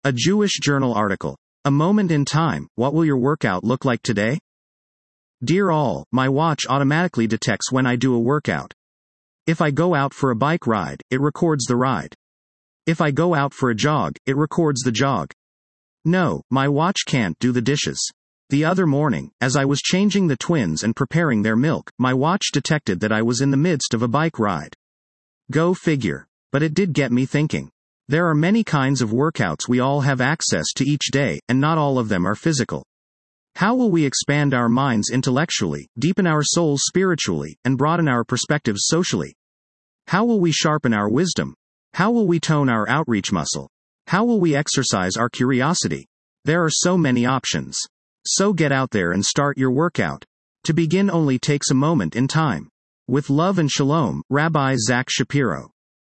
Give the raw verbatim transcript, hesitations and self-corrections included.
A Jewish Journal article. A moment in time, what will your workout look like today? Dear all, my watch automatically detects when I do a workout. If I go out for a bike ride, it records the ride. If I go out for a jog, it records the jog. No, my watch can't do the dishes. The other morning, as I was changing the twins and preparing their milk, my watch detected that I was in the midst of a bike ride. Go figure. But it did get me thinking. There are many kinds of workouts we all have access to each day, and not all of them are physical. How will we expand our minds intellectually, deepen our souls spiritually, and broaden our perspectives socially? How will we sharpen our wisdom? How will we tone our outreach muscle? How will we exercise our curiosity? There are so many options. So get out there and start your workout. To begin only takes a moment in time. With love and shalom, Rabbi Zach Shapiro.